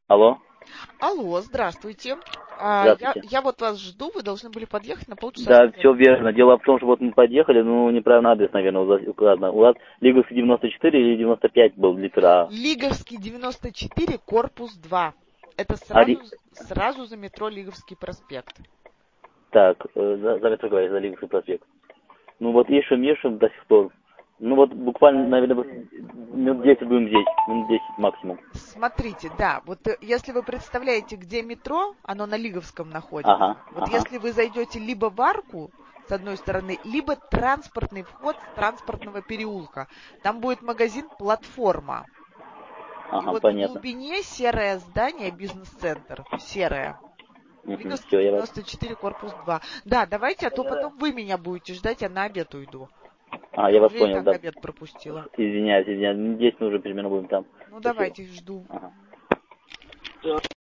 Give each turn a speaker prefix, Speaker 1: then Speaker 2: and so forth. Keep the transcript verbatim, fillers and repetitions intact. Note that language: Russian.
Speaker 1: Алло,
Speaker 2: Алло, здравствуйте. А, я,
Speaker 1: здравствуйте.
Speaker 2: я вот вас жду, вы должны были подъехать на полчаса
Speaker 1: Да,
Speaker 2: вперед.
Speaker 1: все верно. Дело в том, что вот мы подъехали, ну, неправильно адрес, наверное, указано. У вас Лиговский девяносто четыре или девяносто пять был литра.
Speaker 2: Лиговский девяносто четыре, корпус два. Это
Speaker 1: А,
Speaker 2: сразу,
Speaker 1: ри-
Speaker 2: сразу за метро Лиговский проспект.
Speaker 1: так, э, за, за метро говорит, за Лиговский проспект. Ну, вот ищем, ищем до сих пор. Ну, вот буквально, наверное, вот минут десять будем здесь. Минут десять максимум.
Speaker 2: Смотрите, да, вот э, если вы представляете, где метро, оно на Лиговском находится.
Speaker 1: Ага,
Speaker 2: Вот
Speaker 1: ага,
Speaker 2: если вы зайдете либо в арку, с одной стороны, либо транспортный вход с транспортного переулка. Там будет магазин «Платформа». И
Speaker 1: ага,
Speaker 2: вот в
Speaker 1: понятно.
Speaker 2: глубине серое здание, бизнес-центр, серое.
Speaker 1: Угу,
Speaker 2: Лиговский
Speaker 1: все, я вас...
Speaker 2: девяносто четыре, корпус два. Да, давайте, а то потом вы меня будете ждать, я на обед уйду.
Speaker 1: А, я
Speaker 2: Я
Speaker 1: вас
Speaker 2: уже и
Speaker 1: понял,
Speaker 2: так
Speaker 1: да.
Speaker 2: обед пропустила.
Speaker 1: Извиняюсь, извиняюсь. Минут десять мы уже примерно будем там.
Speaker 2: Ну,
Speaker 1: Спасибо.
Speaker 2: давайте, жду.
Speaker 1: Ага.